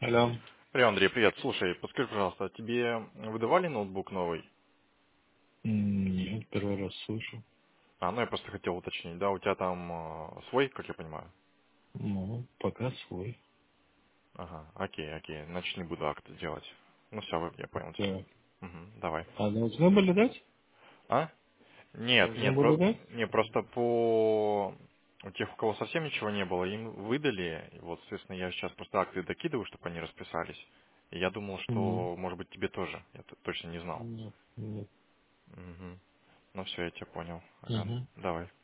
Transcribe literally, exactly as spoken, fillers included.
Алло. Привет, Андрей, привет. Слушай, подскажи, пожалуйста, а тебе выдавали ноутбук новый? М, Нет, первый раз слышу. А, ну я просто хотел уточнить, да, у тебя там э, свой, как я понимаю? Ну, пока свой. Ага, окей, окей, значит не буду акт делать. Ну все, я понял тебя. Так. Угу, давай. А должны были дать? А? Нет, Должны нет, были про... дать? не, просто по у тех, у кого совсем ничего не было, им выдали. И вот, соответственно, я сейчас просто акты докидываю, чтобы они расписались. И я думал, М, что, может быть, тебе тоже. Я т- точно не знал. Нет, нет. Угу. Ну все, я тебя понял. Ага, Мгм. давай.